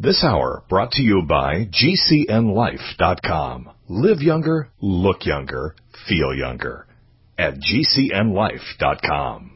This hour brought to you by GCNLife.com. Live younger, look younger, feel younger at GCNLife.com.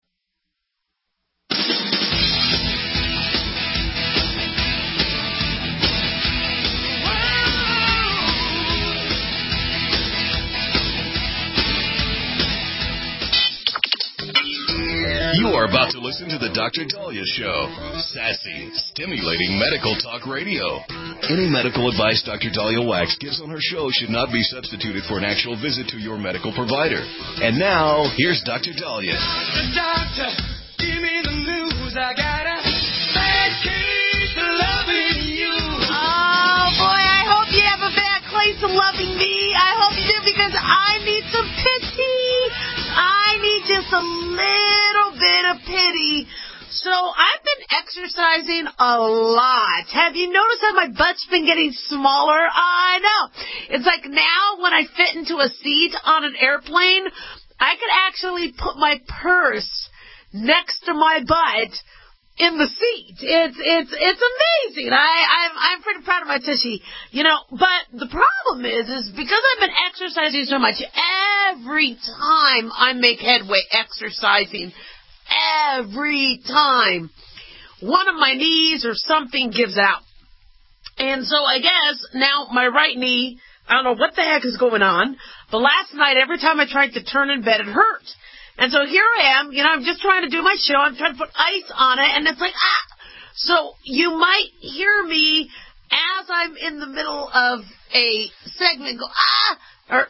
You are about to listen to the Dr. Dahlia Show. Sassy, stimulating medical talk radio. Any medical advice Dr. Dahlia Wax gives on her show should not be substituted for an actual visit to your medical provider. And now, here's Dr. Dahlia. The doctor, give me the news. I got a bad case of loving you. Oh, boy, I hope you have a bad case of loving me. I hope you do, because I need some pity. I need just a little bit of pity. So I've been exercising a lot. Have you noticed how my butt's been getting smaller? I know. It's like now when I fit into a seat on an airplane, I could actually put my purse next to my butt in the seat. It's amazing. I'm pretty proud of my tushy, but the problem is because I've been exercising so much, every time I make headway exercising, every time one of my knees or something gives out. And so I guess now my right knee, I don't know what the heck is going on, but last night every time I tried to turn in bed, it hurt. And so here I am, I'm just trying to do my show. I'm trying to put ice on it, and it's like, So you might hear me as I'm in the middle of a segment go, or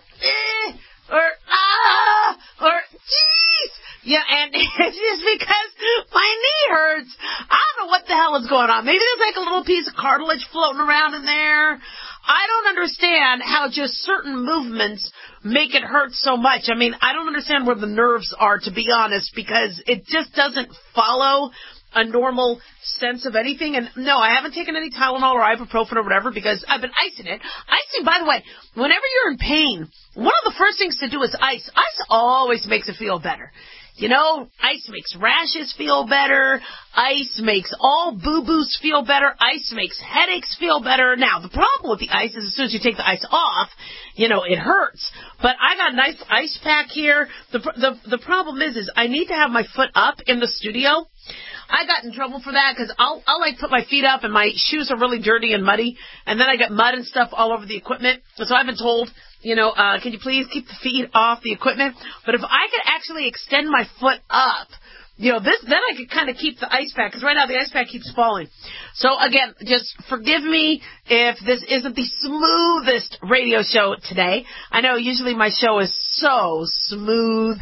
jeez. Yeah, and it's just because my knee hurts. I don't know what the hell is going on. Maybe there's like a little piece of cartilage floating around in there. I don't understand how just certain movements make it hurt so much. I mean, I don't understand where the nerves are, to be honest, because it just doesn't follow a normal sense of anything. And no, I haven't taken any Tylenol or ibuprofen or whatever because I've been icing it. Icing, by the way, whenever you're in pain, one of the first things to do is ice. Ice always makes it feel better. Ice makes rashes feel better. Ice makes all boo-boos feel better. Ice makes headaches feel better. Now, the problem with the ice is as soon as you take the ice off, it hurts. But I got a nice ice pack here. The problem is I need to have my foot up in the studio. I got in trouble for that because I'll put my feet up and my shoes are really dirty and muddy, and then I get mud and stuff all over the equipment. So I've been told, can you please keep the feet off the equipment? But if I could actually extend my foot up, then I could kind of keep the ice pack, because right now the ice pack keeps falling. So again, just forgive me if this isn't the smoothest radio show today. I know usually my show is so smooth,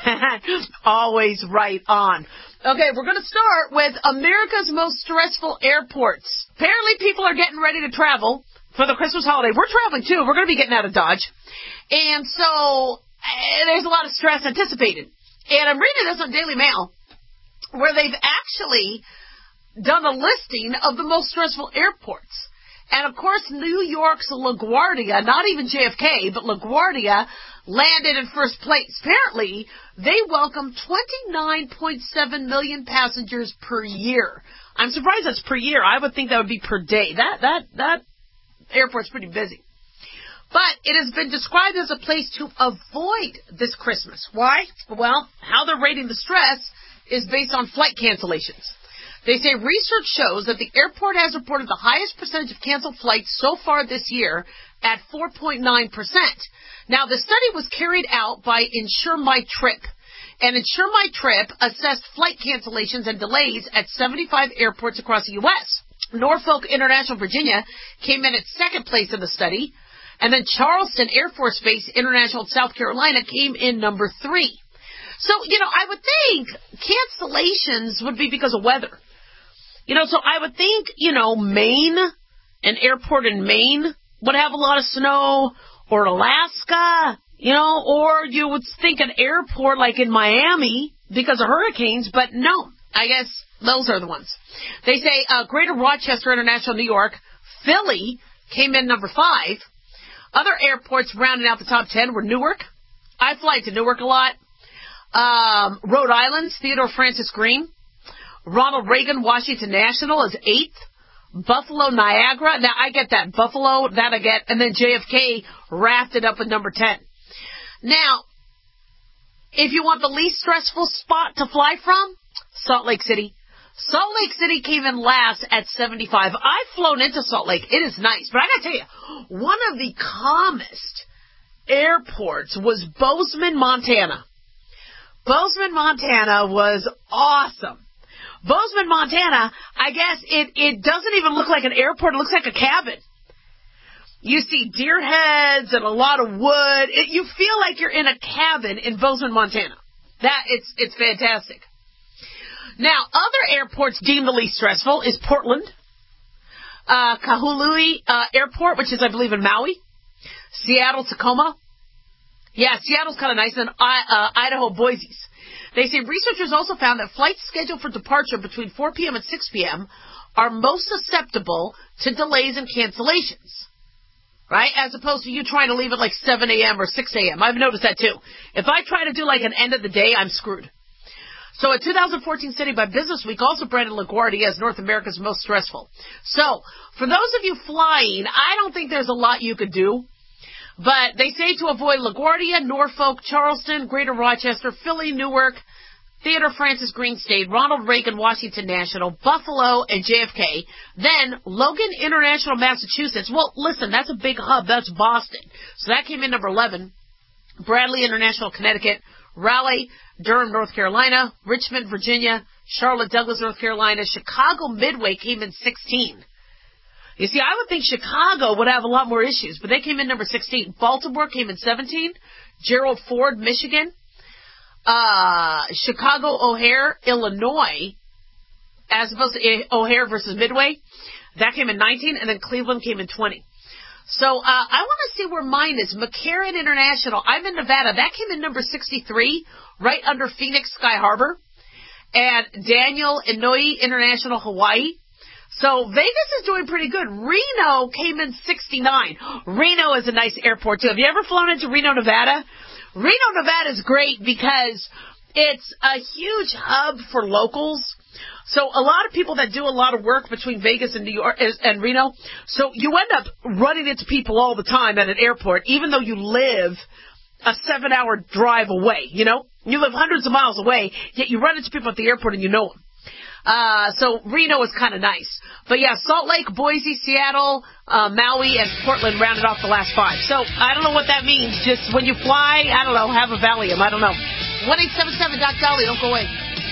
always right on. Okay, we're going to start with America's most stressful airports. Apparently people are getting ready to travel for the Christmas holiday. We're traveling too. We're going to be getting out of Dodge. And so there's a lot of stress anticipated. And I'm reading this on Daily Mail, where they've actually done a listing of the most stressful airports. And, of course, New York's LaGuardia, not even JFK, but LaGuardia, landed in first place. Apparently, they welcome 29.7 million passengers per year. I'm surprised that's per year. I would think that would be per day. That airport's pretty busy. But it has been described as a place to avoid this Christmas. Why? Well, how they're rating the stress is based on flight cancellations. They say research shows that the airport has reported the highest percentage of canceled flights so far this year at 4.9%. Now, the study was carried out by Insure My Trip. And Insure My Trip assessed flight cancellations and delays at 75 airports across the U.S. Norfolk International, Virginia, came in at second place in the study. And then Charleston Air Force Base International, South Carolina, came in number 3. So, I would think cancellations would be because of weather. So I would think, Maine, an airport in Maine would have a lot of snow, or Alaska, or you would think an airport like in Miami because of hurricanes, but no, I guess those are the ones. They say Greater Rochester International, New York, Philly came in number 5. Other airports rounding out the top 10 were Newark. I fly to Newark a lot. Rhode Island's Theodore Francis Green. Ronald Reagan Washington National is 8th. Buffalo, Niagara. Now, I get that. Buffalo, that I get. And then JFK wrapped it up with number 10. Now, if you want the least stressful spot to fly from, Salt Lake City. Salt Lake City came in last at 75. I've flown into Salt Lake. It is nice. But I got to tell you, one of the calmest airports was Bozeman, Montana. Bozeman, Montana was awesome. Bozeman, Montana, I guess it doesn't even look like an airport. It looks like a cabin. You see deer heads and a lot of wood. You feel like you're in a cabin in Bozeman, Montana. It's fantastic. Now, other airports deemed the least stressful is Portland, Kahului Airport, which is, I believe, in Maui, Seattle, Tacoma. Yeah, Seattle's kind of nice, and Idaho, Boise's. They say researchers also found that flights scheduled for departure between 4 p.m. and 6 p.m. are most susceptible to delays and cancellations, right? As opposed to you trying to leave at like 7 a.m. or 6 a.m. I've noticed that too. If I try to do like an end of the day, I'm screwed. So a 2014 study by Business Week also branded LaGuardia as North America's most stressful. So for those of you flying, I don't think there's a lot you could do. But they say to avoid LaGuardia, Norfolk, Charleston, Greater Rochester, Philly, Newark, Theodore Francis Green State, Ronald Reagan Washington National, Buffalo, and JFK. Then Logan International, Massachusetts. Well, listen, that's a big hub. That's Boston. So that came in number 11. Bradley International, Connecticut. Raleigh, Durham, North Carolina. Richmond, Virginia. Charlotte Douglas, North Carolina. Chicago Midway came in 16. You see, I would think Chicago would have a lot more issues, but they came in number 16. Baltimore came in 17. Gerald Ford, Michigan. Chicago O'Hare, Illinois, as opposed to O'Hare versus Midway, that came in 19, and then Cleveland came in 20. So I want to see where mine is. McCarran International, I'm in Nevada. That came in number 63, right under Phoenix Sky Harbor. And Daniel Inouye International, Hawaii. So Vegas is doing pretty good. Reno came in 69. Reno is a nice airport, too. Have you ever flown into Reno, Nevada? Reno, Nevada is great because it's a huge hub for locals. So a lot of people that do a lot of work between Vegas and New York and Reno, so you end up running into people all the time at an airport, even though you live a 7-hour drive away, you know? You live hundreds of miles away, yet you run into people at the airport and you know them. So Reno is kind of nice. But yeah, Salt Lake, Boise, Seattle, Maui, and Portland rounded off the last 5. So I don't know what that means. Just when you fly, I don't know, have a Valium. I don't know. 1-877-DOC-DOLLY. Don't go away.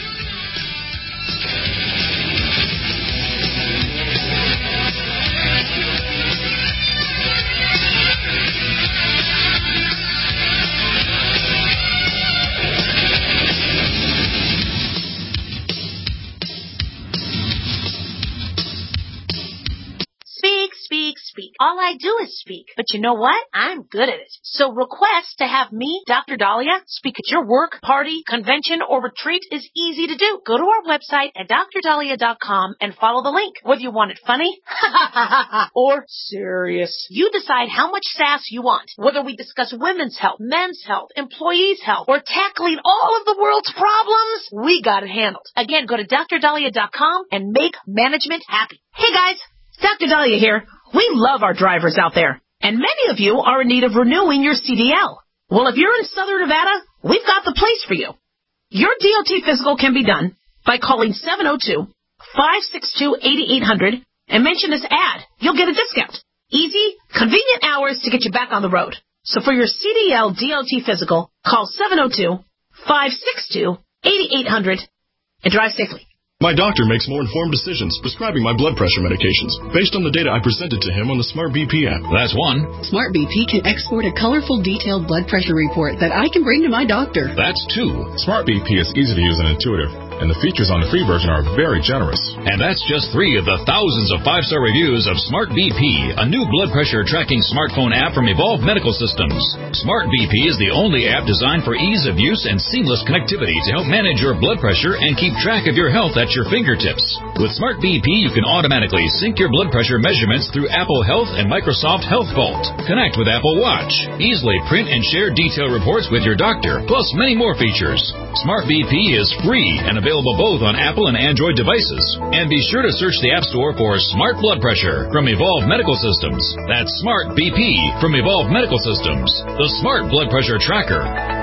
Speak. All I do is speak. But you know what? I'm good at it. So request to have me, Dr. Dahlia, speak at your work, party, convention, or retreat is easy to do. Go to our website at drdahlia.com and follow the link. Whether you want it funny or serious, you decide how much sass you want. Whether we discuss women's health, men's health, employees' health, or tackling all of the world's problems, we got it handled. Again, go to drdahlia.com and make management happy. Hey guys, Dr. Dahlia here. We love our drivers out there, and many of you are in need of renewing your CDL. Well, if you're in Southern Nevada, we've got the place for you. Your DOT physical can be done by calling 702-562-8800 and mention this ad. You'll get a discount. Easy, convenient hours to get you back on the road. So for your CDL DOT physical, call 702-562-8800 and drive safely. My doctor makes more informed decisions prescribing my blood pressure medications based on the data I presented to him on the Smart BP app. That's one. Smart BP can export a colorful, detailed blood pressure report that I can bring to my doctor. That's two. Smart BP is easy to use and intuitive, and the features on the free version are very generous. And that's just 3 of the thousands of 5-star reviews of Smart BP, a new blood pressure tracking smartphone app from Evolve Medical Systems. Smart BP is the only app designed for ease of use and seamless connectivity to help manage your blood pressure and keep track of your health at your fingertips. With Smart BP, you can automatically sync your blood pressure measurements through Apple Health and Microsoft Health Vault. Connect with Apple Watch. Easily print and share detailed reports with your doctor, plus many more features. Smart BP is free and available both on Apple and Android devices. And be sure to search the App Store for Smart Blood Pressure from Evolve Medical Systems. That's Smart BP from Evolve Medical Systems, the Smart Blood Pressure Tracker.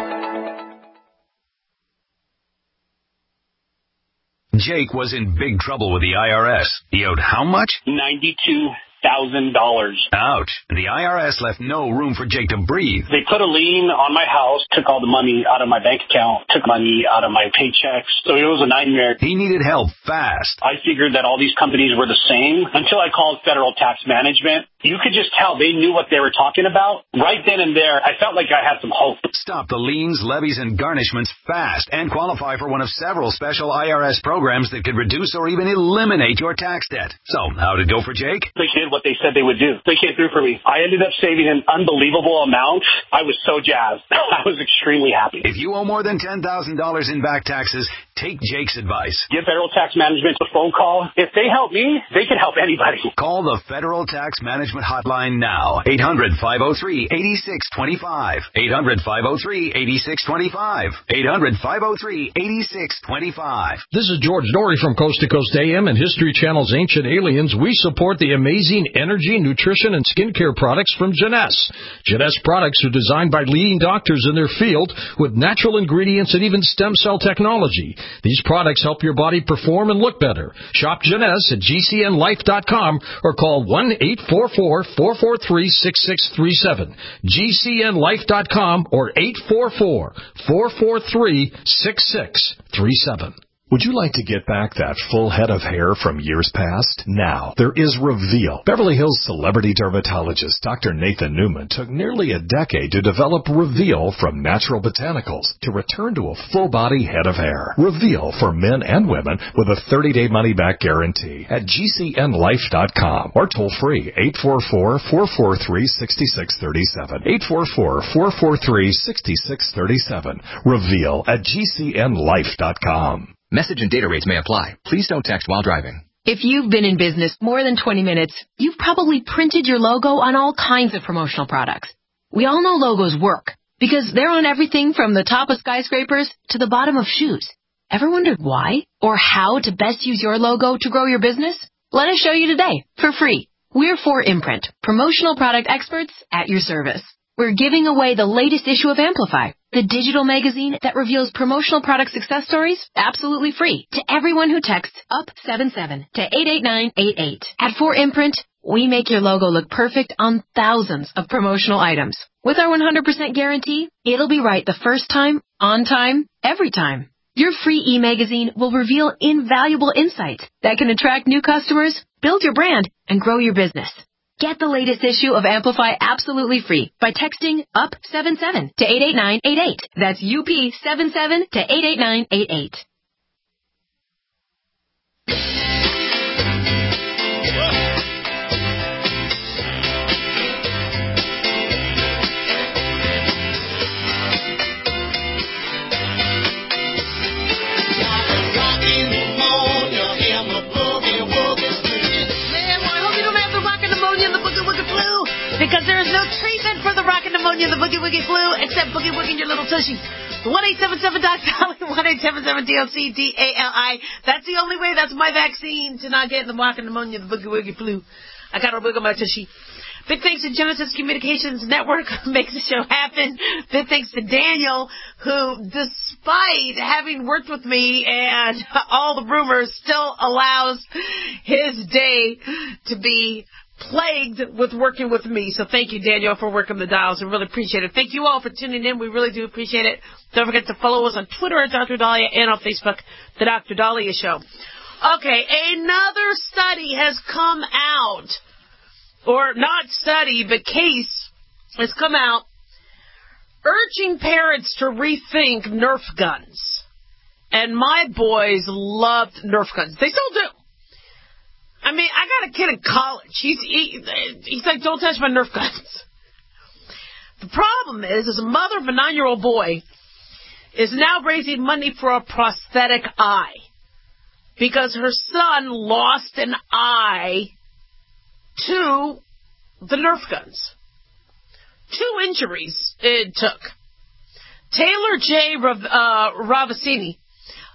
Jake was in big trouble with the IRS. He owed how much? $92,000. Ouch. The IRS left no room for Jake to breathe. They put a lien on my house, took all the money out of my bank account, took money out of my paychecks. So it was a nightmare. He needed help fast. I figured that all these companies were the same until I called Federal Tax Management. You could just tell they knew what they were talking about. Right then and there, I felt like I had some hope. Stop the liens, levies, and garnishments fast and qualify for one of several special IRS programs that could reduce or even eliminate your tax debt. So, how'd it go for Jake? They did what they said they would do. They came through for me. I ended up saving an unbelievable amount. I was so jazzed. I was extremely happy. If you owe more than $10,000 in back taxes, take Jake's advice. Give Federal Tax Management a phone call. If they help me, they can help anybody. Call the Federal Tax Management Hotline now. 800-503-8625. 800-503-8625. 800-503-8625. This is George Dory from Coast to Coast AM and History Channel's Ancient Aliens. We support the amazing energy, nutrition, and skincare products from Jeunesse. Jeunesse products are designed by leading doctors in their field with natural ingredients and even stem cell technology. These products help your body perform and look better. Shop Jeunesse at GCNLife.com or call 1-844-443-6637. GCNLife.com or 844-443-6637. Would you like to get back that full head of hair from years past? Now, there is Reveal. Beverly Hills celebrity dermatologist Dr. Nathan Newman took nearly a decade to develop Reveal from natural botanicals to return to a full-body head of hair. Reveal for men and women with a 30-day money-back guarantee at GCNLife.com or toll-free 844-443-6637. 844-443-6637. Reveal at GCNLife.com. Message and data rates may apply. Please don't text while driving. If you've been in business more than 20 minutes, you've probably printed your logo on all kinds of promotional products. We all know logos work because they're on everything from the top of skyscrapers to the bottom of shoes. Ever wondered why or how to best use your logo to grow your business? Let us show you today for free. We're 4imprint, promotional product experts at your service. We're giving away the latest issue of Amplify, the digital magazine that reveals promotional product success stories absolutely free to everyone who texts UP77 to 88988. At 4imprint, we make your logo look perfect on thousands of promotional items. With our 100% guarantee, it'll be right the first time, on time, every time. Your free e-magazine will reveal invaluable insights that can attract new customers, build your brand, and grow your business. Get the latest issue of Amplify absolutely free by texting UP77 to 88988. That's UP77 to 88988. Because there is no treatment for the rockin' pneumonia, the boogie-woogie flu, except boogie-wooging your little tushy. 1-877-DOC-DALI, 1-877-DOC-DALI. That's the only way. That's my vaccine to not get the rockin' pneumonia, the boogie-woogie flu. I got a wiggle my tushy. Big thanks to Genesis Communications Network, who makes the show happen. Big thanks to Daniel, who, despite having worked with me and all the rumors, still allows his day to be plagued with working with me. So thank you, Daniel, for working the dials. I really appreciate it. Thank you all for tuning in. We really do appreciate it. Don't forget to follow us on Twitter at Dr. Dahlia and on Facebook, The Dr. Dahlia Show. Okay, another study has come out, or not study, but case has come out urging parents to rethink Nerf guns. And my boys loved Nerf guns. They still do. I mean, I got a kid in college. He's like, don't touch my Nerf guns. The problem is a mother of a 9-year-old boy is now raising money for a prosthetic eye because her son lost an eye to the Nerf guns. 2 injuries it took. Taylor J. Ravasini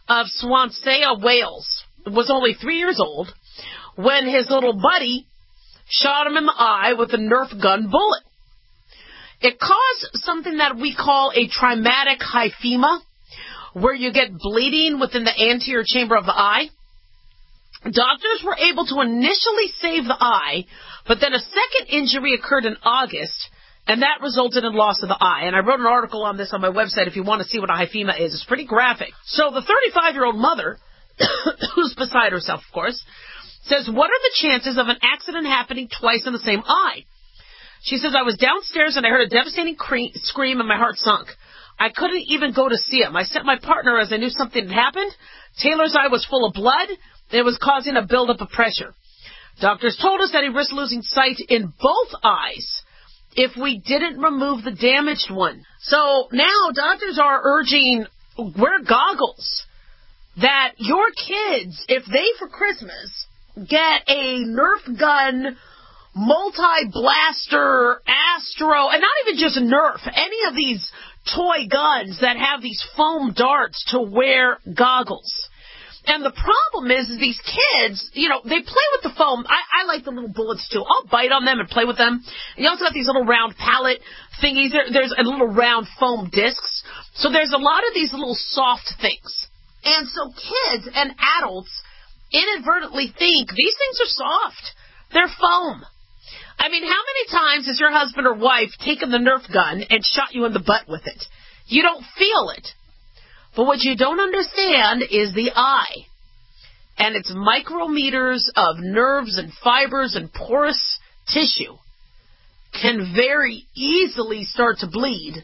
of Swansea, Wales, was only 3 years old when his little buddy shot him in the eye with a Nerf gun bullet. It caused something that we call a traumatic hyphema, where you get bleeding within the anterior chamber of the eye. Doctors were able to initially save the eye, but then a second injury occurred in August, and that resulted in loss of the eye. And I wrote an article on this on my website if you want to see what a hyphema is. It's pretty graphic. So the 35-year-old mother, who's beside herself, of course, says, what are the chances of an accident happening twice in the same eye? She says, I was downstairs and I heard a devastating scream and my heart sunk. I couldn't even go to see him. I sent my partner as I knew something had happened. Taylor's eye was full of blood. It was causing a buildup of pressure. Doctors told us that he risked losing sight in both eyes if we didn't remove the damaged one. So now doctors are urging, wear goggles. That your kids, if they for Christmas get a Nerf gun, multi-blaster, Astro, and not even just Nerf, any of these toy guns that have these foam darts, to wear goggles. And the problem is these kids, they play with the foam. I like the little bullets too. I'll bite on them and play with them. And you also got these little round pallet thingies. There's a little round foam discs. So there's a lot of these little soft things. And so kids and adults inadvertently think these things are soft. They're foam. I mean, how many times has your husband or wife taken the Nerf gun and shot you in the butt with it? You don't feel it. But what you don't understand is the eye. And its micrometers of nerves and fibers and porous tissue can very easily start to bleed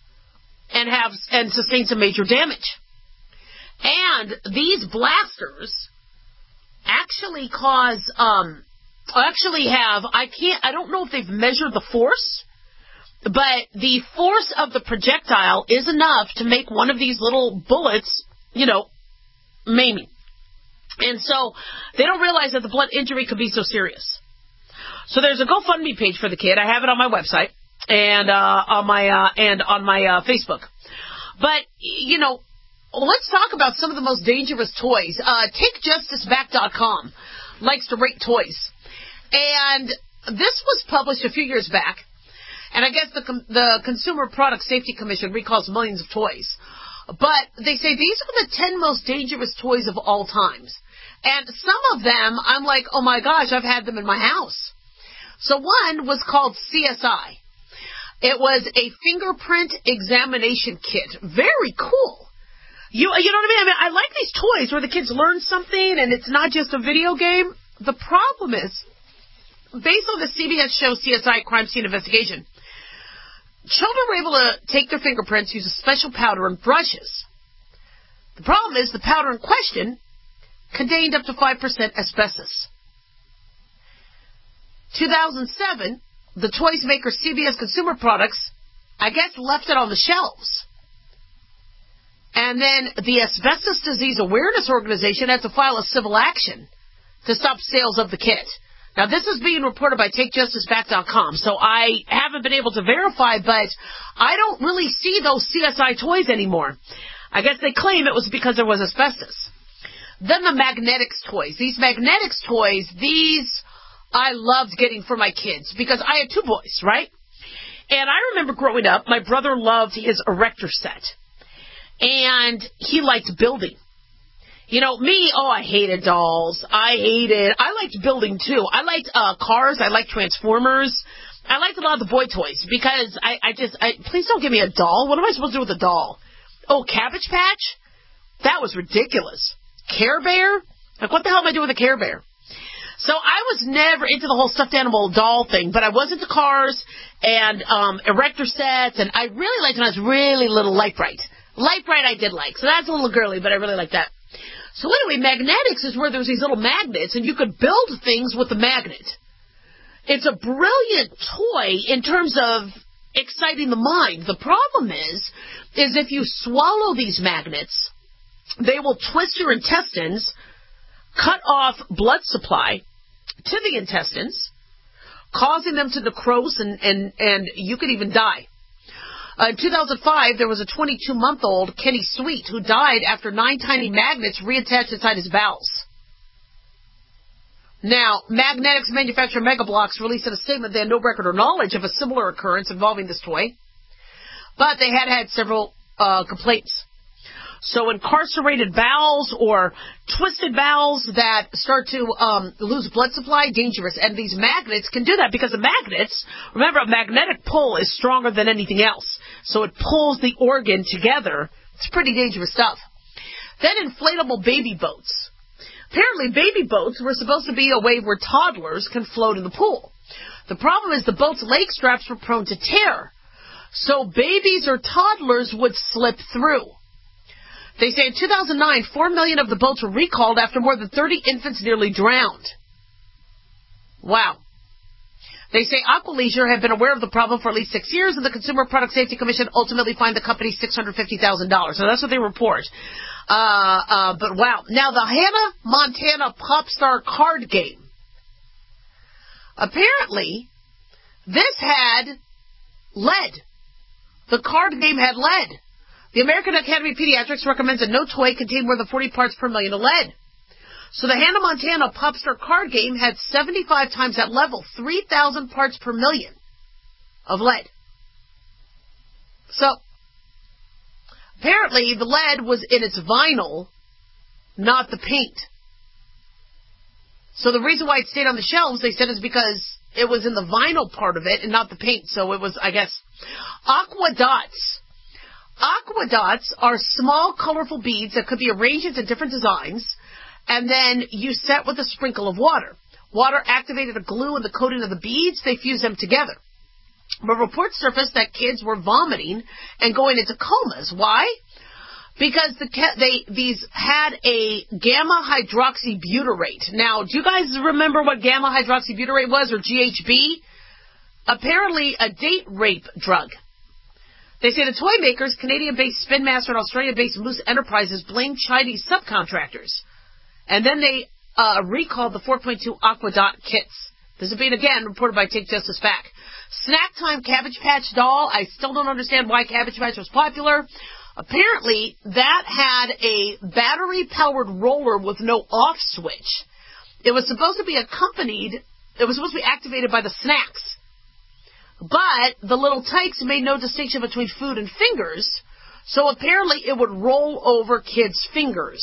and sustain some major damage. And these blasters actually I don't know if they've measured the force, but the force of the projectile is enough to make one of these little bullets, maiming. And so they don't realize that the blunt injury could be so serious. So there's a GoFundMe page for the kid. I have it on my website and on my Facebook. But, let's talk about some of the most dangerous toys. TakeJusticeBack.com likes to rate toys. And this was published a few years back. And I guess the Consumer Product Safety Commission recalls millions of toys. But they say these are the 10 most dangerous toys of all times. And some of them, I'm like, oh my gosh, I've had them in my house. So one was called CSI. It was a fingerprint examination kit. Very cool. You know what I mean? I like these toys where the kids learn something and it's not just a video game. The problem is, based on the CBS show CSI Crime Scene Investigation, children were able to take their fingerprints, use a special powder and brushes. The problem is the powder in question contained up to 5% asbestos. 2007, the toys maker CBS Consumer Products, I guess, left it on the shelves. And then the Asbestos Disease Awareness Organization had to file a civil action to stop sales of the kit. Now, this is being reported by TakeJusticeBack.com, so I haven't been able to verify, but I don't really see those CSI toys anymore. I guess they claim it was because there was asbestos. Then the magnetics toys. These magnetics toys, I loved getting for my kids because I had 2 boys, right? And I remember growing up, my brother loved his Erector set. And he liked building. Me, I hated dolls. I liked building too. I liked cars. I liked Transformers. I liked a lot of the boy toys because please don't give me a doll. What am I supposed to do with a doll? Oh, Cabbage Patch? That was ridiculous. Care Bear? Like, what the hell am I doing with a Care Bear? So I was never into the whole stuffed animal doll thing, but I was into cars and Erector sets, and I really liked when I was really little Light-Brite. Light-Brite I did like, so that's a little girly, but I really like that. So anyway, magnetics is where there's these little magnets, and you could build things with the magnet. It's a brilliant toy in terms of exciting the mind. The problem is if you swallow these magnets, they will twist your intestines, cut off blood supply to the intestines, causing them to necrose, and you could even die. In 2005, there was a 22-month-old, Kenny Sweet, who died after 9 tiny magnets reattached inside his bowels. Now, Magnetics manufacturer Megablocks released in a statement they had no record or knowledge of a similar occurrence involving this toy, but they had several complaints. So incarcerated bowels or twisted bowels that start to lose blood supply, dangerous. And these magnets can do that because the magnets, remember, a magnetic pull is stronger than anything else. So it pulls the organ together. It's pretty dangerous stuff. Then inflatable baby boats. Apparently baby boats were supposed to be a way where toddlers can float in the pool. The problem is the boat's leg straps were prone to tear. So babies or toddlers would slip through. They say in 2009, 4 million of the boats were recalled after more than 30 infants nearly drowned. Wow. They say Aqualeisure had been aware of the problem for at least 6 years, and the Consumer Product Safety Commission ultimately fined the company $650,000. So that's what they report. But wow. Now, the Hannah Montana Popstar card game. Apparently, this had lead. The card game had lead. The American Academy of Pediatrics recommends that no toy contain more than 40 parts per million of lead. So the Hannah Montana Popstar card game had 75 times that level, 3,000 parts per million of lead. So, apparently the lead was in its vinyl, not the paint. So the reason why it stayed on the shelves, they said, is because it was in the vinyl part of it and not the paint. So it was, I guess, Aqua Dots. Aqua Dots are small, colorful beads that could be arranged into different designs, and then you set with a sprinkle of water. Water activated a glue in the coating of the beads. They fused them together. But reports surfaced that kids were vomiting and going into comas. Why? Because these had a gamma-hydroxybutyrate. Now, do you guys remember what gamma-hydroxybutyrate was, or GHB? Apparently a date rape drug. They say the toy makers, Canadian-based Spin Master and Australia-based Moose Enterprises, blamed Chinese subcontractors. And then they recalled the 4.2 Aqua Dot kits. This has been, again, reported by Take Justice Back. Snack Time Cabbage Patch Doll. I still don't understand why Cabbage Patch was popular. Apparently, that had a battery-powered roller with no off switch. It was supposed to be activated by the snacks. But the little tykes made no distinction between food and fingers, so apparently it would roll over kids' fingers.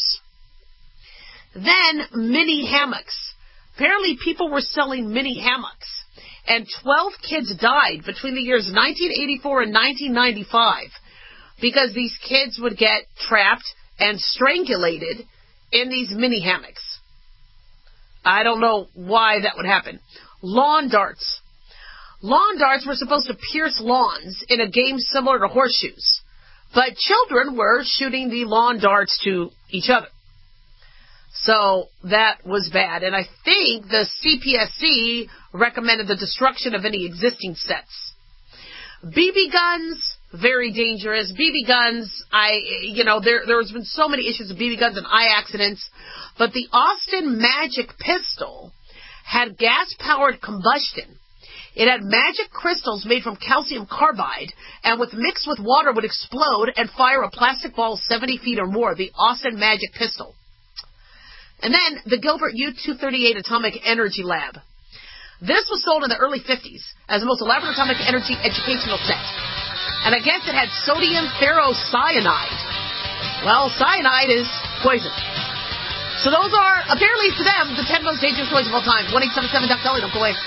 Then, mini hammocks. Apparently people were selling mini hammocks, and 12 kids died between the years 1984 and 1995 because these kids would get trapped and strangulated in these mini hammocks. I don't know why that would happen. Lawn darts. Lawn darts were supposed to pierce lawns in a game similar to horseshoes, but children were shooting the lawn darts to each other. So that was bad, and I think the CPSC recommended the destruction of any existing sets. BB guns, very dangerous. BB guns, there's been so many issues with BB guns and eye accidents, but the Austin Magic pistol had gas-powered combustion. It had magic crystals made from calcium carbide, and mixed with water would explode and fire a plastic ball 70 feet or more, the Austin Magic pistol. And then the Gilbert U-238 Atomic Energy Lab. This was sold in the early 50s as the most elaborate atomic energy educational set. And I guess it had sodium ferrocyanide. Well, cyanide is poison. So those are, apparently to them, the 10 most dangerous toys of all time. 1-877-DUCK-DOLLY, don't go away.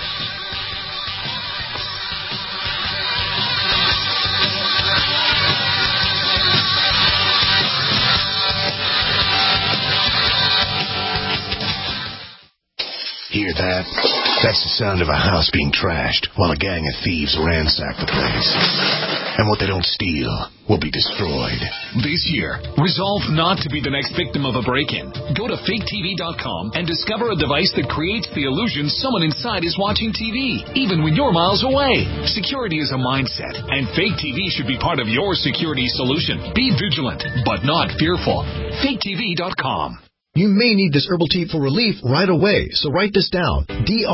Hear that? That's the sound of a house being trashed while a gang of thieves ransack the place. And what they don't steal will be destroyed. This year, resolve not to be the next victim of a break-in. Go to faketv.com and discover a device that creates the illusion someone inside is watching TV, even when you're miles away. Security is a mindset, and Fake TV should be part of your security solution. Be vigilant, but not fearful. faketv.com. You may need this herbal tea for relief right away, so write this down.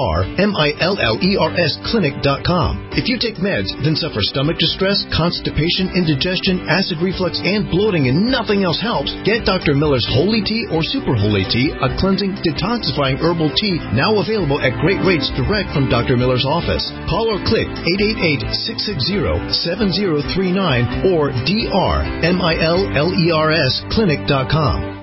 DRMILLERS Clinic.com. If you take meds, then suffer stomach distress, constipation, indigestion, acid reflux, and bloating, and nothing else helps, get Dr. Miller's Holy Tea or Super Holy Tea, a cleansing, detoxifying herbal tea now available at great rates direct from Dr. Miller's office. Call or click 888-660-7039 or DRMILLERS Clinic.com.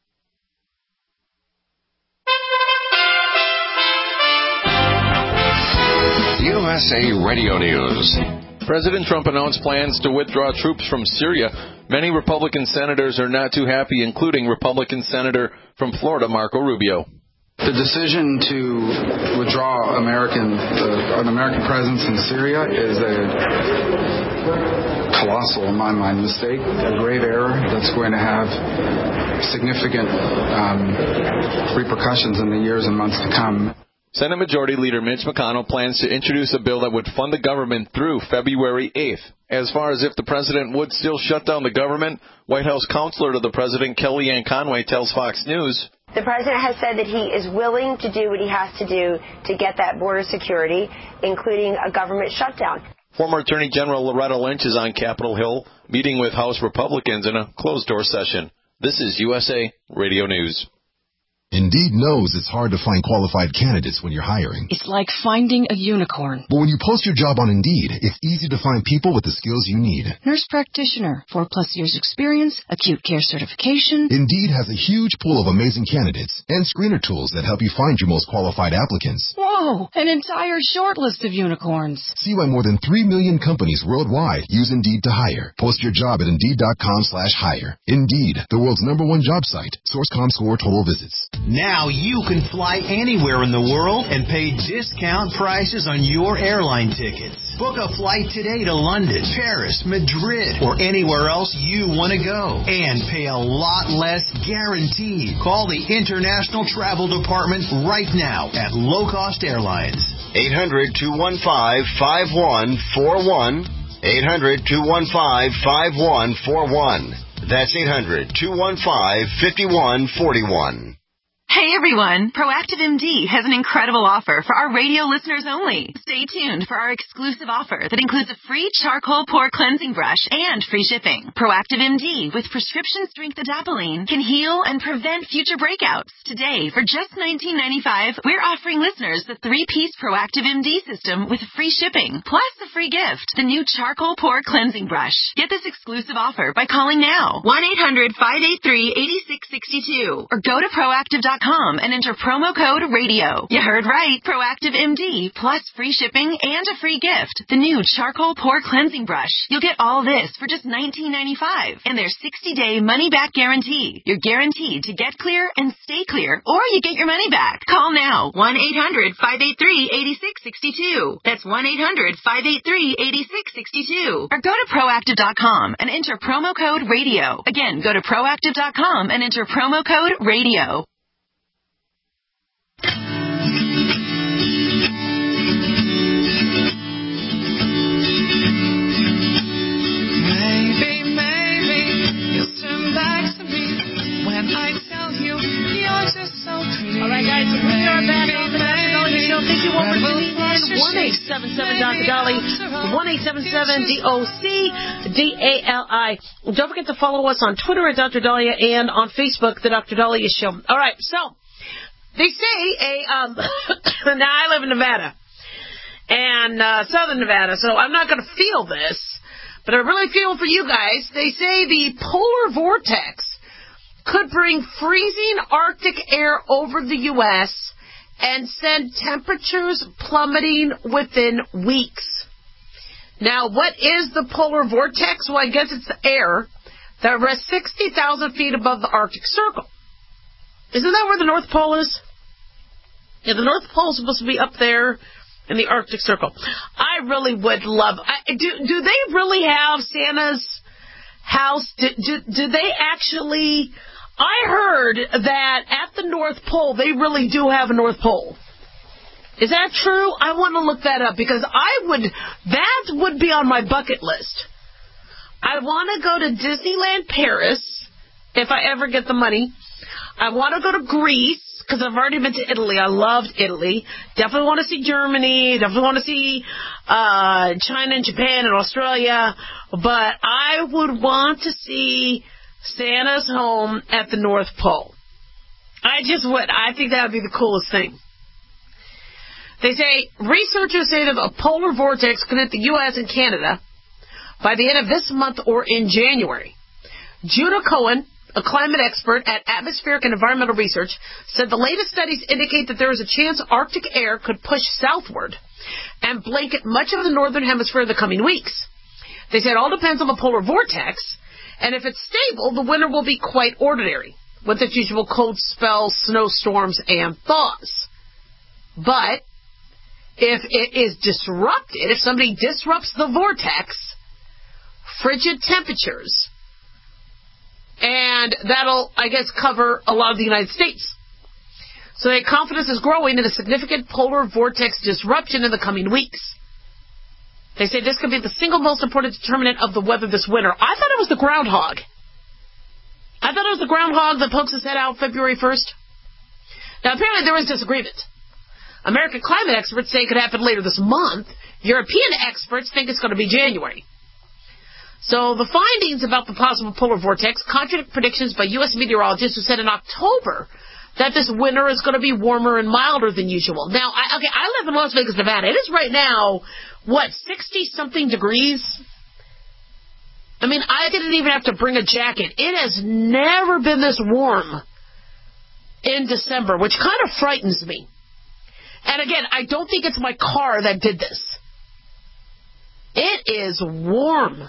USA Radio News. President Trump announced plans to withdraw troops from Syria. Many Republican senators are not too happy, including Republican Senator from Florida, Marco Rubio. The decision to withdraw an American presence in Syria is a colossal, in my mind, mistake, a grave error that's going to have significant repercussions in the years and months to come. Senate Majority Leader Mitch McConnell plans to introduce a bill that would fund the government through February 8th. As far as if the president would still shut down the government, White House counselor to the president, Kellyanne Conway, tells Fox News, the president has said that he is willing to do what he has to do to get that border security, including a government shutdown. Former Attorney General Loretta Lynch is on Capitol Hill, meeting with House Republicans in a closed-door session. This is USA Radio News. Indeed knows it's hard to find qualified candidates when you're hiring. It's like finding a unicorn. But when you post your job on Indeed, it's easy to find people with the skills you need. Nurse practitioner, 4+ years experience, acute care certification. Indeed has a huge pool of amazing candidates and screener tools that help you find your most qualified applicants. Whoa, an entire short list of unicorns. See why more than 3 million companies worldwide use Indeed to hire. Post your job at Indeed.com/hire. Indeed, the world's #1 job site. Source ComScore total visits. Now you can fly anywhere in the world and pay discount prices on your airline tickets. Book a flight today to London, Paris, Madrid, or anywhere else you want to go. And pay a lot less guaranteed. Call the International Travel Department right now at Low Cost Airlines. 800-215-5141. 800-215-5141. That's 800-215-5141. Hey everyone, Proactive MD has an incredible offer for our radio listeners only. Stay tuned for our exclusive offer that includes a free charcoal pore cleansing brush and free shipping. Proactive MD with prescription strength adapalene can heal and prevent future breakouts. Today, for just $19.95, we're offering listeners the 3-piece Proactive MD system with free shipping, plus the free gift, the new charcoal pore cleansing brush. Get this exclusive offer by calling now, 1-800-583-8662, or go to proactive.com and enter promo code RADIO. You heard right. Proactive MD plus free shipping and a free gift. The new charcoal pore cleansing brush. You'll get all this for just $19.95 and their 60-day money-back guarantee. You're guaranteed to get clear and stay clear, or you get your money back. Call now. 1-800-583-8662. That's 1-800-583-8662. Or go to proactive.com and enter promo code RADIO. Again, go to proactive.com and enter promo code RADIO. All right, guys, we are back on the Dr. Dolly Show. Thank you all for tuning in. 1-877 Dr. Dolly, 1-877-DOC-DALI. Don't forget to follow us on Twitter at Dr. Dahlia and on Facebook, The Dr. Dahlia Show. All right, so they say now I live in Nevada and southern Nevada, so I'm not going to feel this, but I really feel for you guys. They say the polar vortex could bring freezing Arctic air over the U.S. and send temperatures plummeting within weeks. Now, what is the polar vortex? Well, I guess it's the air that rests 60,000 feet above the Arctic Circle. Isn't that where the North Pole is? Yeah, the North Pole is supposed to be up there in the Arctic Circle. I really would love... Do they really have Santa's house? Do they actually... I heard that at the North Pole, they really do have a North Pole. Is that true? I want to look that up because that would be on my bucket list. I want to go to Disneyland Paris if I ever get the money. I want to go to Greece, because I've already been to Italy. I loved Italy. Definitely want to see Germany. Definitely want to see China and Japan and Australia. But I would want to see Santa's home at the North Pole. I just would. I think that would be the coolest thing. They say, researchers say that a polar vortex could hit the U.S. and Canada by the end of this month or in January. Judah Cohen, a climate expert at Atmospheric and Environmental Research, said the latest studies indicate that there is a chance Arctic air could push southward and blanket much of the northern hemisphere in the coming weeks. They said it all depends on the polar vortex, and if it's stable, the winter will be quite ordinary, with its usual cold spells, snowstorms, and thaws. But if it is disrupted, if somebody disrupts the vortex, frigid temperatures, and that'll, I guess, cover a lot of the United States. So their confidence is growing in a significant polar vortex disruption in the coming weeks. They say this could be the single most important determinant of the weather this winter. I thought it was the groundhog. I thought it was the groundhog that pokes his head out February 1st. Now, apparently there is disagreement. American climate experts say it could happen later this month. European experts think it's going to be January. So the findings about the possible polar vortex contradict predictions by U.S. meteorologists who said in October that this winter is going to be warmer and milder than usual. Now, I live in Las Vegas, Nevada. It is right now, 60-something degrees? I mean, I didn't even have to bring a jacket. It has never been this warm in December, which kind of frightens me. And again, I don't think it's my car that did this. It is warm.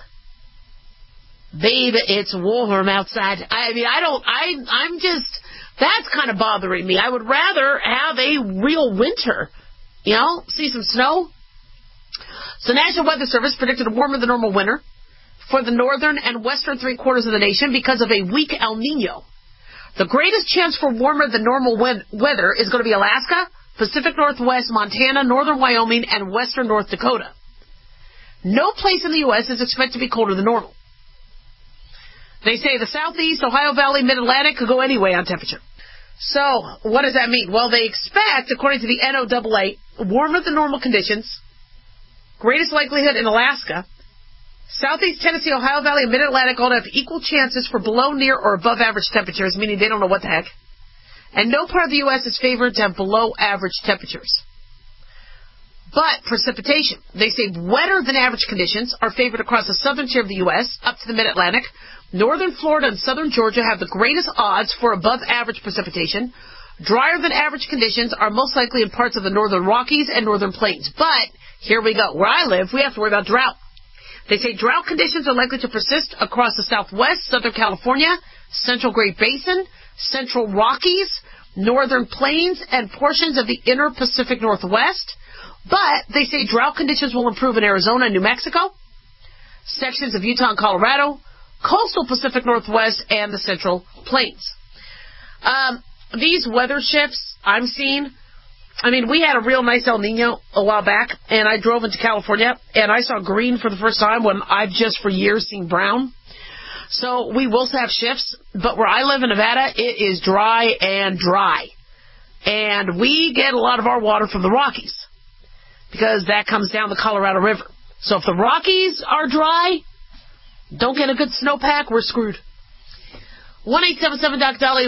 Babe, it's warm outside. I'm just, that's kind of bothering me. I would rather have a real winter, see some snow. So National Weather Service predicted a warmer than normal winter for the northern and western three-quarters of the nation because of a weak El Nino. The greatest chance for warmer than normal weather is going to be Alaska, Pacific Northwest, Montana, northern Wyoming, and western North Dakota. No place in the U.S. is expected to be colder than normal. They say the Southeast, Ohio Valley, Mid-Atlantic could go anyway on temperature. So, what does that mean? Well, they expect, according to the NOAA, warmer than normal conditions, greatest likelihood in Alaska, Southeast Tennessee, Ohio Valley, and Mid-Atlantic all have equal chances for below, near, or above average temperatures, meaning they don't know what the heck. And no part of the U.S. is favored to have below average temperatures. But precipitation, they say wetter than average conditions are favored across the southern tier of the U.S. up to the Mid-Atlantic. Northern Florida and southern Georgia have the greatest odds for above average precipitation. Drier than average conditions are most likely in parts of the northern Rockies and northern plains. But here we go. Where I live, we have to worry about drought. They say drought conditions are likely to persist across the Southwest, Southern California, Central Great Basin, Central Rockies, Northern Plains, and portions of the inner Pacific Northwest. But they say drought conditions will improve in Arizona and New Mexico, sections of Utah and Colorado, coastal Pacific Northwest, and the Central Plains. These weather shifts I'm seeing, we had a real nice El Nino a while back, and I drove into California, and I saw green for the first time when I've just for years seen brown. So we will have shifts, but where I live in Nevada, it is dry and dry. And we get a lot of our water from the Rockies, because that comes down the Colorado River. So if the Rockies are dry, don't get a good snowpack, we're screwed. 1-877-DOC-DOLLY,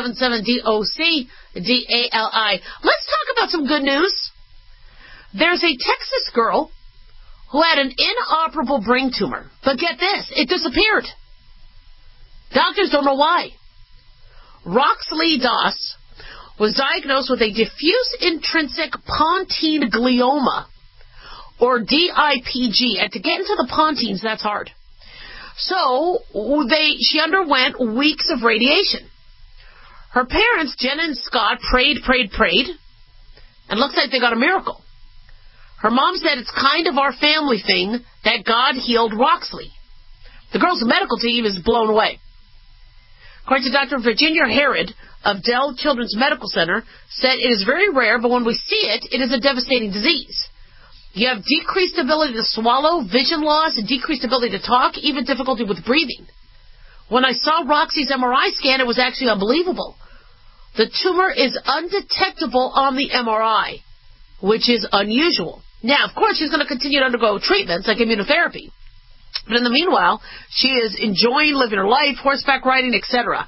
1-877-DOC-DALI. Let's talk about some good news. There's a Texas girl who had an inoperable brain tumor. But get this, it disappeared. Doctors don't know why. Roxley Doss was diagnosed with a diffuse intrinsic pontine glioma, or DIPG. And to get into the pontines, that's hard. So she underwent weeks of radiation. Her parents, Jenna and Scott, prayed, and looks like they got a miracle. Her mom said it's kind of our family thing that God healed Roxley. The girl's medical team is blown away. According to Dr. Virginia Herod of Dell Children's Medical Center, said it is very rare, but when we see it, it is a devastating disease. You have decreased ability to swallow, vision loss, and decreased ability to talk, even difficulty with breathing. When I saw Roxy's MRI scan, it was actually unbelievable. The tumor is undetectable on the MRI, which is unusual. Now, of course, she's going to continue to undergo treatments like immunotherapy. But in the meanwhile, she is enjoying living her life, horseback riding, etc.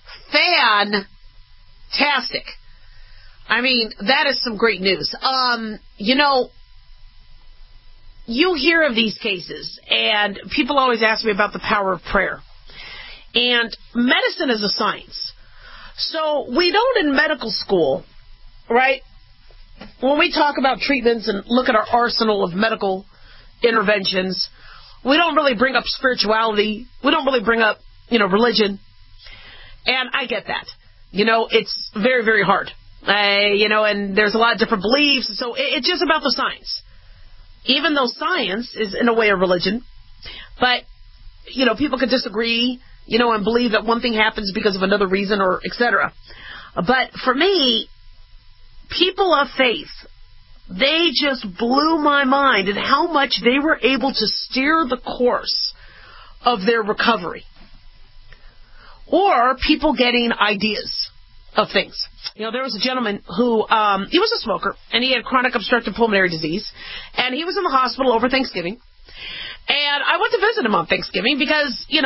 Fantastic. I mean, that is some great news. You hear of these cases, and people always ask me about the power of prayer. And medicine is a science. So we don't in medical school, right, when we talk about treatments and look at our arsenal of medical interventions, we don't really bring up spirituality. We don't really bring up, religion. And I get that. It's very, very hard. And there's a lot of different beliefs. So it's just about the science. Even though science is in a way a religion. But, people could disagree, and believe that one thing happens because of another reason or et cetera. But for me, people of faith, they just blew my mind at how much they were able to steer the course of their recovery. Or people getting ideas of things. There was a gentleman who, he was a smoker, and he had chronic obstructive pulmonary disease, and he was in the hospital over Thanksgiving. And I went to visit him on Thanksgiving because, we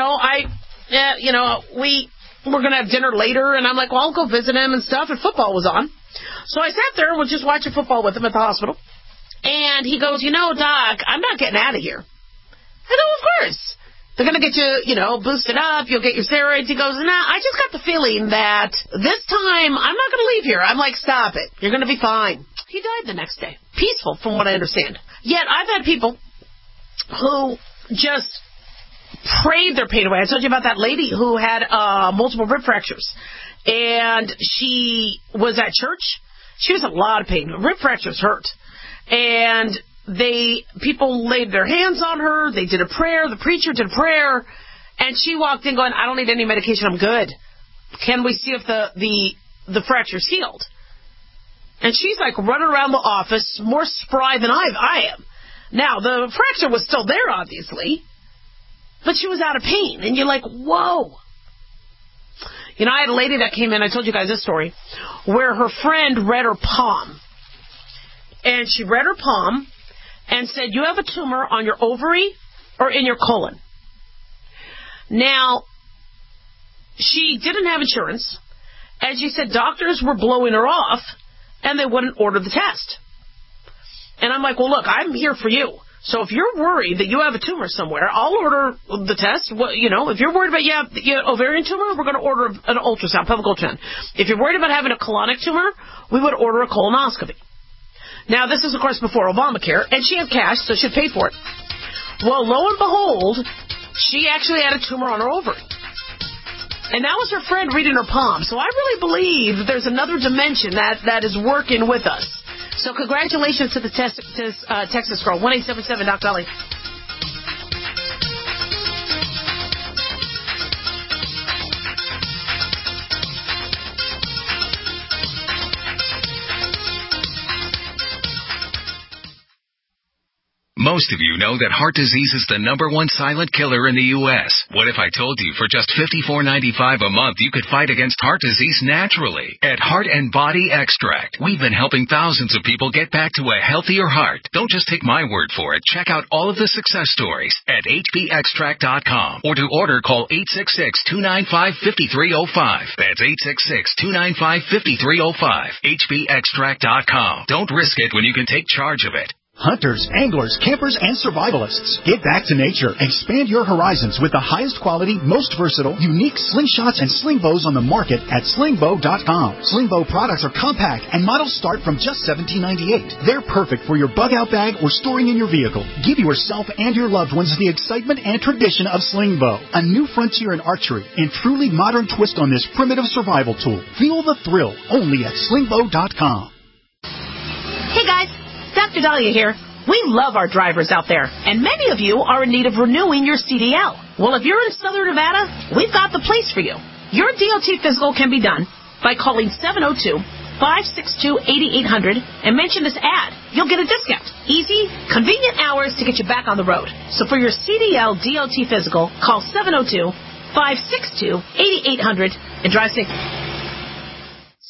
were going to have dinner later, and I'm like, well, I'll go visit him and stuff, and football was on. So I sat there and was just watching football with him at the hospital. And he goes, Doc, I'm not getting out of here. I go, of course. They're going to get you, boosted up. You'll get your steroids. He goes, I just got the feeling that this time I'm not going to leave here. I'm like, stop it. You're going to be fine. He died the next day. Peaceful, from what I understand. Yet I've had people who just prayed their pain away. I told you about that lady who had multiple rib fractures. And she was at church. She was in a lot of pain. Rib fractures hurt. And people laid their hands on her. They did a prayer. The preacher did a prayer. And she walked in going, I don't need any medication. I'm good. Can we see if the fracture's healed? And she's like running around the office, more spry than I am. Now, the fracture was still there, obviously. But she was out of pain. And you're like, whoa. I had a lady that came in, I told you guys this story, where her friend read her palm. And she read her palm and said, you have a tumor on your ovary or in your colon. Now, she didn't have insurance, and she said doctors were blowing her off, and they wouldn't order the test. And I'm like, well, look, I'm here for you. So if you're worried that you have a tumor somewhere, I'll order the test. Well, if you're worried about you have ovarian tumor, we're going to order an ultrasound, pelvic ultrasound. If you're worried about having a colonic tumor, we would order a colonoscopy. Now, this is, of course, before Obamacare, and she had cash, so she paid for it. Well, lo and behold, she actually had a tumor on her ovary. And that was her friend reading her palm. So I really believe that there's another dimension that is working with us. So congratulations to the Texas girl, 1-877 Doc Dolly. Most of you know that heart disease is the #1 silent killer in the U.S. What if I told you for just $54.95 a month you could fight against heart disease naturally at Heart and Body Extract? We've been helping thousands of people get back to a healthier heart. Don't just take my word for it. Check out all of the success stories at hbextract.com, or to order, call 866-295-5305. That's 866-295-5305. hbextract.com. Don't risk it when you can take charge of it. Hunters, anglers, campers, and survivalists. Get back to nature. Expand your horizons with the highest quality, most versatile, unique slingshots and sling bows on the market at slingbow.com. Sling bow products are compact and models start from just $17.98. They're perfect for your bug out bag or storing in your vehicle. Give yourself and your loved ones the excitement and tradition of sling bow, a new frontier in archery and truly modern twist on this primitive survival tool. Feel the thrill only at slingbow.com. Hey guys, Dr. Dahlia here. We love our drivers out there, and many of you are in need of renewing your CDL. Well, if you're in Southern Nevada, we've got the place for you. Your DOT physical can be done by calling 702-562-8800 and mention this ad. You'll get a discount. Easy, convenient hours to get you back on the road. So for your CDL DOT physical, call 702-562-8800 and drive safe.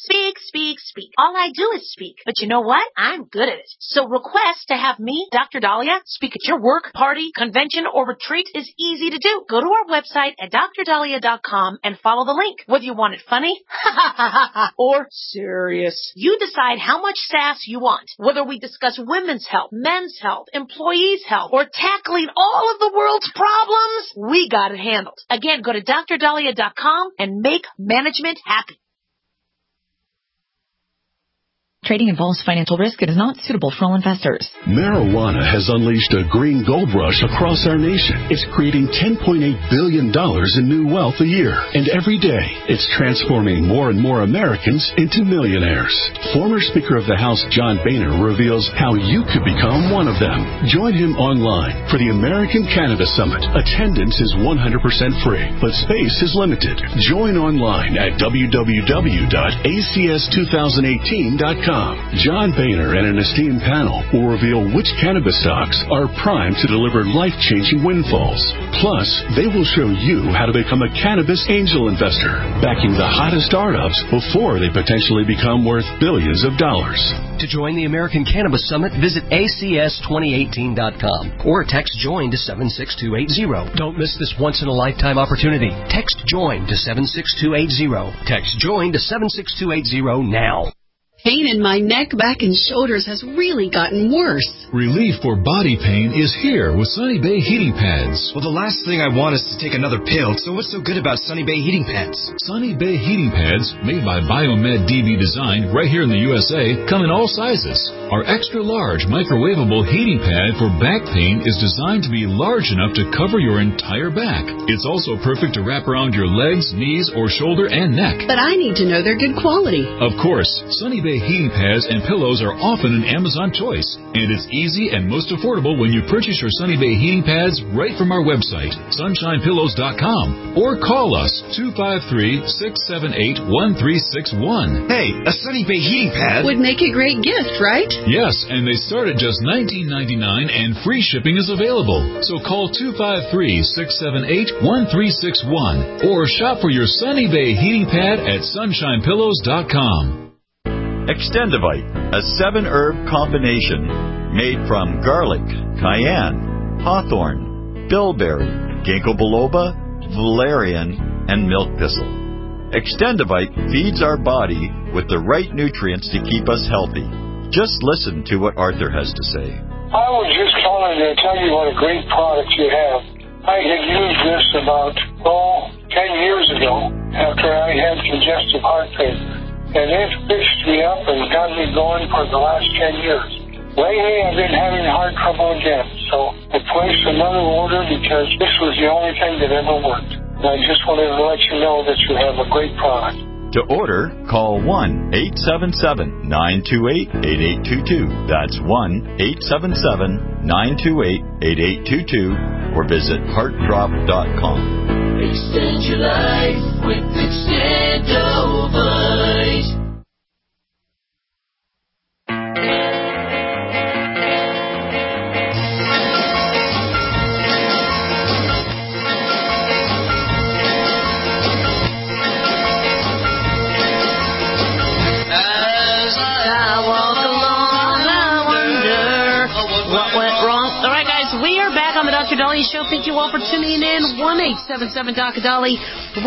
Speak, speak, speak. All I do is speak. But you know what? I'm good at it. So request to have me, Dr. Dahlia, speak at your work, party, convention, or retreat is easy to do. Go to our website at drdahlia.com and follow the link. Whether you want it funny or serious, you decide how much sass you want. Whether we discuss women's health, men's health, employees' health, or tackling all of the world's problems, we got it handled. Again, go to drdahlia.com and make management happy. Trading involves financial risk. It is not suitable for all investors. Marijuana has unleashed a green gold rush across our nation. It's creating $10.8 billion in new wealth a year. And every day, it's transforming more and more Americans into millionaires. Former Speaker of the House John Boehner reveals how you could become one of them. Join him online for the American Cannabis Summit. Attendance is 100% free, but space is limited. Join online at www.acs2018.com. John Boehner and an esteemed panel will reveal which cannabis stocks are primed to deliver life-changing windfalls. Plus, they will show you how to become a cannabis angel investor, backing the hottest startups before they potentially become worth billions of dollars. To join the American Cannabis Summit, visit acs2018.com or text JOIN to 76280. Don't miss this once-in-a-lifetime opportunity. Text JOIN to 76280. Text JOIN to 76280 now. Pain in my neck, back, and shoulders has really gotten worse. Relief for body pain is here with Sunny Bay Heating Pads. Well, the last thing I want is to take another pill, so what's so good about Sunny Bay Heating Pads? Sunny Bay Heating Pads, made by Biomed DB Design right here in the USA, come in all sizes. Our extra-large microwavable heating pad for back pain is designed to be large enough to cover your entire back. It's also perfect to wrap around your legs, knees, or shoulder and neck. But I need to know they're good quality. Of course, Sunny Bay heating pads and pillows are often an Amazon choice, and it's easy and most affordable when you purchase your Sunny Bay heating pads right from our website, sunshinepillows.com, or call us 253-678-1361. Hey, a Sunny Bay heating pad would make a great gift, right? Yes, and they start at just $19.99 and free shipping is available. So call 253-678-1361 or shop for your Sunny Bay heating pad at sunshinepillows.com. Extendivite, a 7-herb combination made from garlic, cayenne, hawthorn, bilberry, ginkgo biloba, valerian, and milk thistle. Extendivite feeds our body with the right nutrients to keep us healthy. Just listen to what Arthur has to say. I was just calling to tell you what a great product you have. I had used this about, 10 years ago after I had congestive heart failure. And it fixed me up and got me going for the last 10 years. Lately, I've been having heart trouble again, so I placed another order because this was the only thing that ever worked. And I just wanted to let you know that you have a great product. To order, call 1-877-928-8822. That's 1-877-928-8822 or visit heartdrop.com. Extend your life with Extendovite. Dr. Dolly Show. Thank you all for tuning in. 1-877-Dr.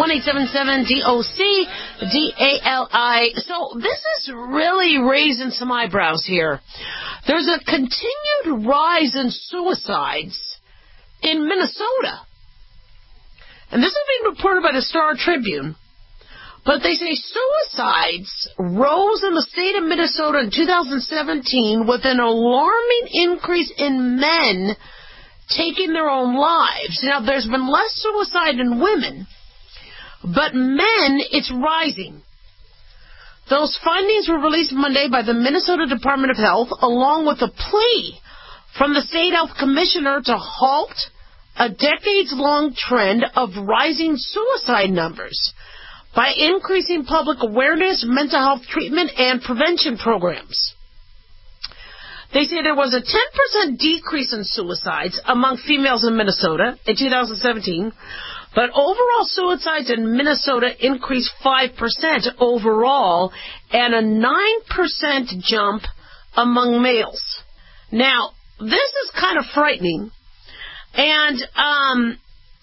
1-877-DOC-DALI. So this is really raising some eyebrows here. There's a continued rise in suicides in Minnesota. And this is being reported by the Star Tribune. But they say suicides rose in the state of Minnesota in 2017 with an alarming increase in men taking their own lives. Now, there's been less suicide in women, but men, it's rising. Those findings were released Monday by the Minnesota Department of Health, along with a plea from the state health commissioner to halt a decades-long trend of rising suicide numbers by increasing public awareness, mental health treatment, and prevention programs. They say there was a 10% decrease in suicides among females in Minnesota in 2017, But overall suicides in Minnesota increased 5% overall and a 9% jump among males. Now, this is kind of frightening. And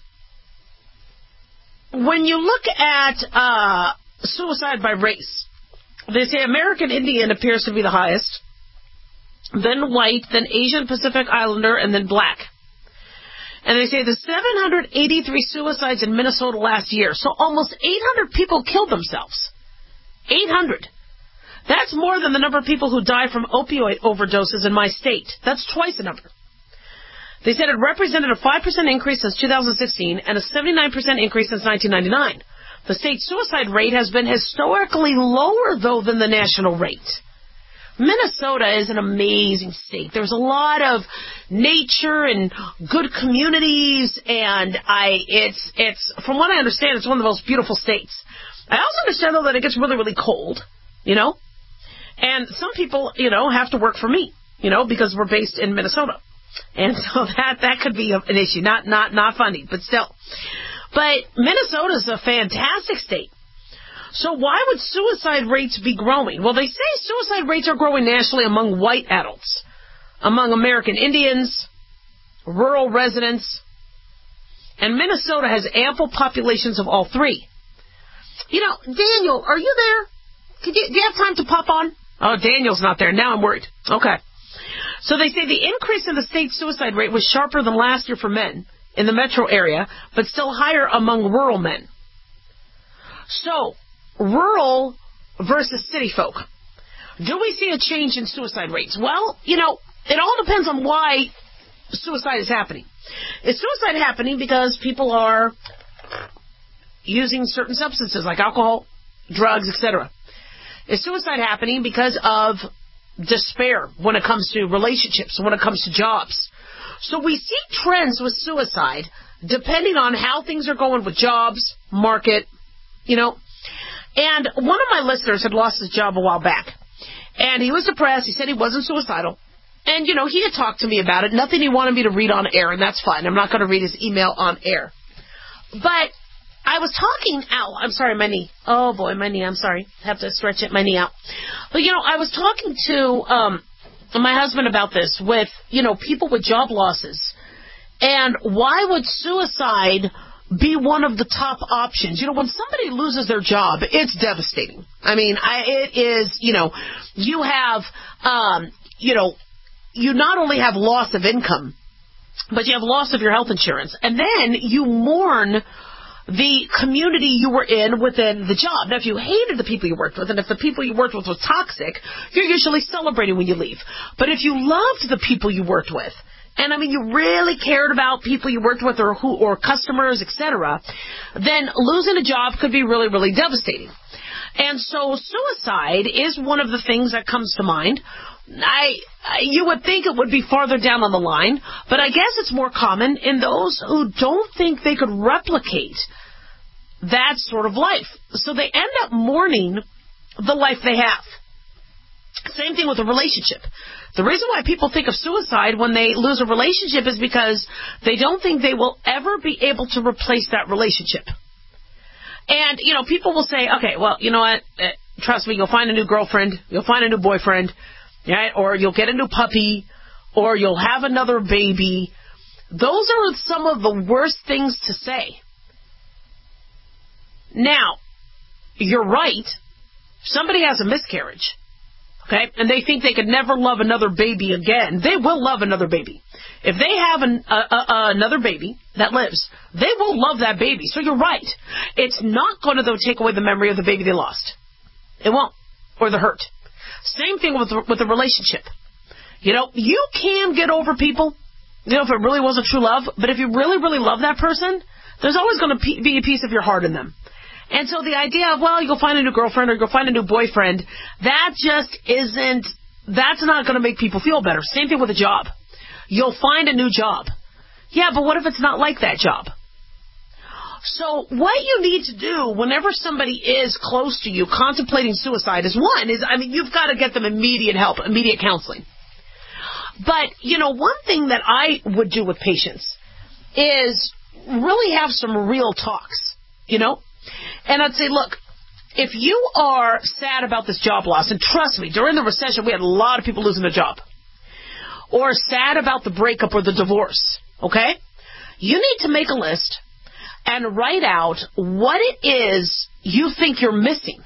when you look at suicide by race, they say American Indian appears to be the highest, then white, then Asian Pacific Islander, and then black. And they say the 783 suicides in Minnesota last year. So almost 800 people killed themselves. 800. That's more than the number of people who die from opioid overdoses in my state. That's twice the number. They said it represented a 5% increase since 2016 and a 79% increase since 1999. The state suicide rate has been historically lower, though, than the national rate. Minnesota is an amazing state. There's a lot of nature and good communities, and it's from what I understand, it's one of the most beautiful states. I also understand, though, that it gets really, really cold, and some people, have to work for me, because we're based in Minnesota, and so that could be an issue. Not funny, but still. But Minnesota's a fantastic state. So why would suicide rates be growing? Well, they say suicide rates are growing nationally among white adults, among American Indians, rural residents, and Minnesota has ample populations of all three. Daniel, are you there? Do you have time to pop on? Oh, Daniel's not there. Now I'm worried. Okay. So they say the increase in the state suicide rate was sharper than last year for men in the metro area, but still higher among rural men. So, rural versus city folk. Do we see a change in suicide rates? Well, it all depends on why suicide is happening. Is suicide happening because people are using certain substances like alcohol, drugs, etc.? Is suicide happening because of despair when it comes to relationships, when it comes to jobs? So we see trends with suicide depending on how things are going with jobs, market, And one of my listeners had lost his job a while back. And he was depressed. He said he wasn't suicidal. And, he had talked to me about it. Nothing he wanted me to read on air, and that's fine. I'm not going to read his email on air. But I was talking... Ow, I'm sorry, my knee. Oh, boy, my knee. I'm sorry. I have to stretch my knee out. But, I was talking to my husband about this with, people with job losses. And why would suicide be one of the top options? When somebody loses their job, it's devastating. I mean, it is, you have, you not only have loss of income, but you have loss of your health insurance. And then you mourn the community you were in within the job. Now, if you hated the people you worked with, and if the people you worked with were toxic, you're usually celebrating when you leave. But if you loved the people you worked with, and you really cared about people you worked with or customers, etc., then losing a job could be really, really devastating. And so suicide is one of the things that comes to mind. You would think it would be farther down on the line, but I guess it's more common in those who don't think they could replicate that sort of life. So they end up mourning the life they have. Same thing with a relationship. The reason why people think of suicide when they lose a relationship is because they don't think they will ever be able to replace that relationship. And, people will say, okay, well, you know what, trust me, you'll find a new girlfriend, you'll find a new boyfriend, right? Or you'll get a new puppy, or you'll have another baby. Those are some of the worst things to say. Now, you're right. Somebody has a miscarriage. Okay, and they think they could never love another baby again. They will love another baby. If they have another baby that lives, they will love that baby. So you're right. It's not going to, though, take away the memory of the baby they lost. It won't. Or the hurt. Same thing with the relationship. You can get over people, if it really wasn't true love. But if you really, really love that person, there's always going to be a piece of your heart in them. And so the idea of, well, you'll find a new girlfriend or you'll find a new boyfriend, that's not going to make people feel better. Same thing with a job. You'll find a new job. Yeah, but what if it's not like that job? So what you need to do whenever somebody is close to you contemplating suicide is you've got to get them immediate help, immediate counseling. But, one thing that I would do with patients is really have some real talks, you know? And I'd say, look, if you are sad about this job loss, and trust me, during the recession, we had a lot of people losing their job, or sad about the breakup or the divorce, okay? You need to make a list and write out what it is you think you're missing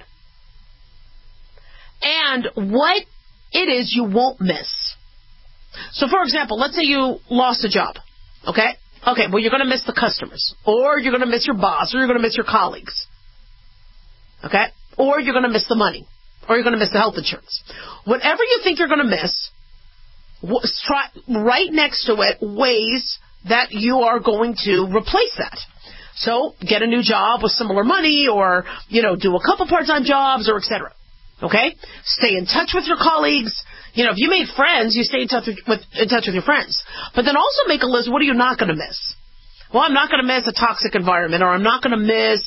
and what it is you won't miss. So, for example, let's say you lost a job, okay? Okay, well, you're going to miss the customers, or you're going to miss your boss, or you're going to miss your colleagues, okay? Or you're going to miss the money, or you're going to miss the health insurance. Whatever you think you're going to miss, try right next to it ways that you are going to replace that. So, get a new job with similar money, or, do a couple part-time jobs, or etc. Okay? Stay in touch with your colleagues. If you made friends, you stay in touch with your friends. But then also make a list, what are you not going to miss? Well, I'm not going to miss a toxic environment, or I'm not going to miss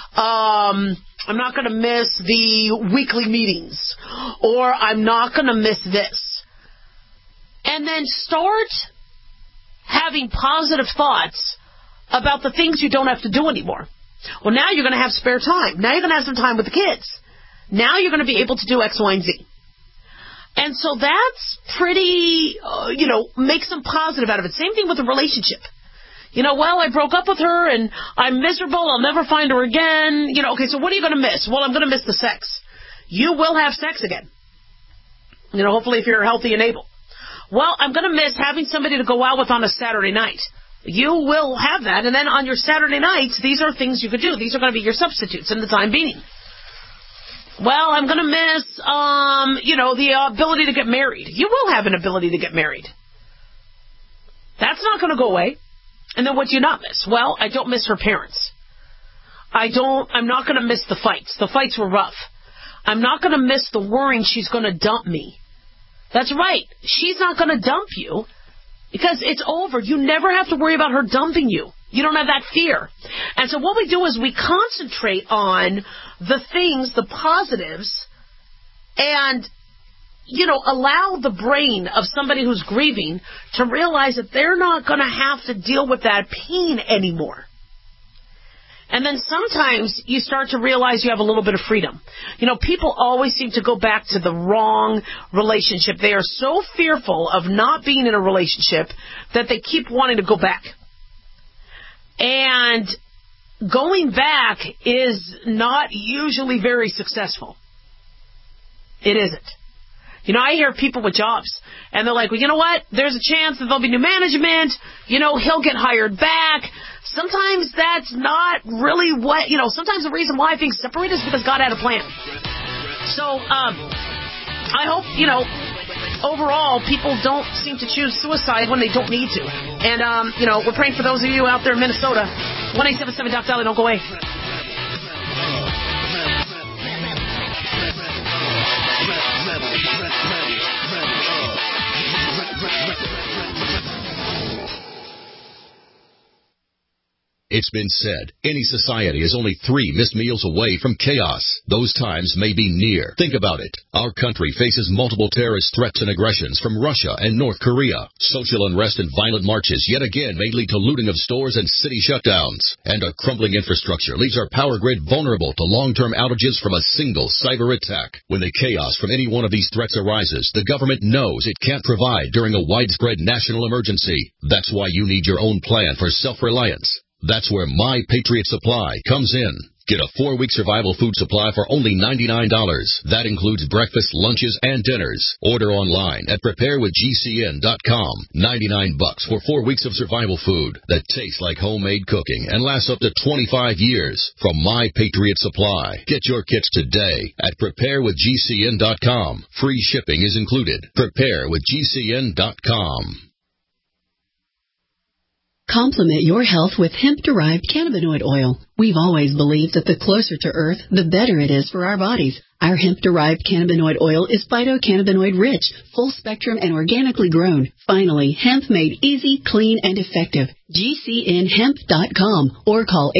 the weekly meetings, or I'm not going to miss this. And then start having positive thoughts about the things you don't have to do anymore. Well, now you're going to have spare time. Now you're going to have some time with the kids. Now you're going to be able to do X, Y, and Z. And so that's pretty, make some positive out of it. Same thing with a relationship. Well, I broke up with her and I'm miserable. I'll never find her again. Okay, so what are you going to miss? Well, I'm going to miss the sex. You will have sex again. Hopefully if you're healthy and able. Well, I'm going to miss having somebody to go out with on a Saturday night. You will have that. And then on your Saturday nights, these are things you could do. These are going to be your substitutes in the time being. Well, I'm going to miss, the ability to get married. You will have an ability to get married. That's not going to go away. And then what do you not miss? Well, I don't miss her parents. I'm not going to miss the fights. The fights were rough. I'm not going to miss the worrying she's going to dump me. That's right. She's not going to dump you because it's over. You never have to worry about her dumping you. You don't have that fear. And so what we do is we concentrate on the things, the positives, and, allow the brain of somebody who's grieving to realize that they're not going to have to deal with that pain anymore. And then sometimes you start to realize you have a little bit of freedom. People always seem to go back to the wrong relationship. They are so fearful of not being in a relationship that they keep wanting to go back. And going back is not usually very successful. It isn't. I hear people with jobs, and they're like, well, you know what? There's a chance that there'll be new management. He'll get hired back. Sometimes that's not really what, sometimes the reason why things separate is because God had a plan. So, I hope, overall, people don't seem to choose suicide when they don't need to. And, we're praying for those of you out there in Minnesota. 1-877-DOC-VALLEY, don't go away. It's been said, any society is only 3 missed meals away from chaos. Those times may be near. Think about it. Our country faces multiple terrorist threats and aggressions from Russia and North Korea. Social unrest and violent marches yet again may lead to looting of stores and city shutdowns. And a crumbling infrastructure leaves our power grid vulnerable to long-term outages from a single cyber attack. When the chaos from any one of these threats arises, the government knows it can't provide during a widespread national emergency. That's why you need your own plan for self-reliance. That's where My Patriot Supply comes in. Get a 4-week survival food supply for only $99. That includes breakfast, lunches, and dinners. Order online at preparewithgcn.com. $99 for 4 weeks of survival food that tastes like homemade cooking and lasts up to 25 years from My Patriot Supply. Get your kits today at preparewithgcn.com. Free shipping is included. Preparewithgcn.com. Complement your health with hemp-derived cannabinoid oil. We've always believed that the closer to Earth, the better it is for our bodies. Our hemp-derived cannabinoid oil is phytocannabinoid-rich, full-spectrum, and organically grown. Finally, hemp made easy, clean, and effective. GCNhemp.com or call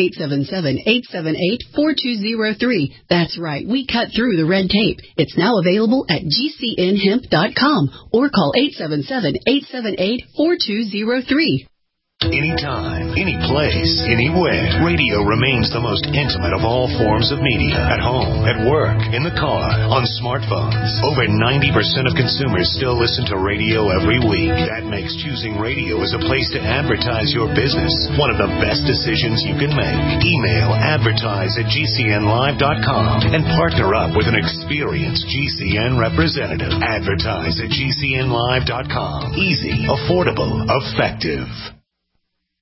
877-878-4203. That's right, we cut through the red tape. It's now available at GCNhemp.com or call 877-878-4203. Anytime, any place, anywhere. Radio remains the most intimate of all forms of media. At home, at work, in the car, on smartphones. Over 90% of consumers still listen to radio every week. That makes choosing radio as a place to advertise your business one of the best decisions you can make. Email advertise@gcnlive.com and partner up with an experienced GCN representative. Advertise@gcnlive.com. Easy, affordable, effective.